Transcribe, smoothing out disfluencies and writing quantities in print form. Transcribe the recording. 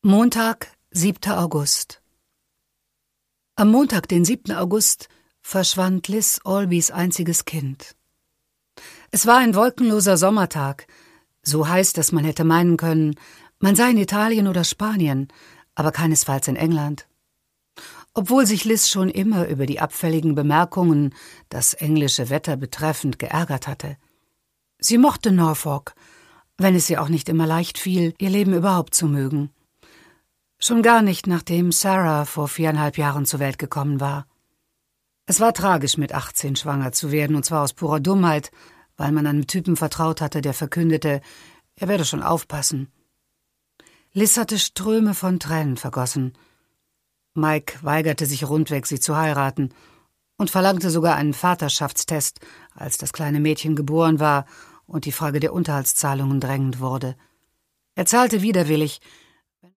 Montag, 7. August. Am Montag, den 7. August, verschwand Liz Albys einziges Kind. Es war ein wolkenloser Sommertag, so heiß, dass man hätte meinen können, man sei in Italien oder Spanien, aber keinesfalls in England. Obwohl sich Liz schon immer über die abfälligen Bemerkungen, das englische Wetter betreffend, geärgert hatte. Sie mochte Norfolk, wenn es ihr auch nicht immer leicht fiel, ihr Leben überhaupt zu mögen. Schon gar nicht, nachdem Sarah vor 4,5 Jahren zur Welt gekommen war. Es war tragisch, mit 18 schwanger zu werden, und zwar aus purer Dummheit, weil man einem Typen vertraut hatte, der verkündete, er werde schon aufpassen. Liz hatte Ströme von Tränen vergossen. Mike weigerte sich rundweg, sie zu heiraten, und verlangte sogar einen Vaterschaftstest, als das kleine Mädchen geboren war und die Frage der Unterhaltszahlungen drängend wurde. Er zahlte widerwillig,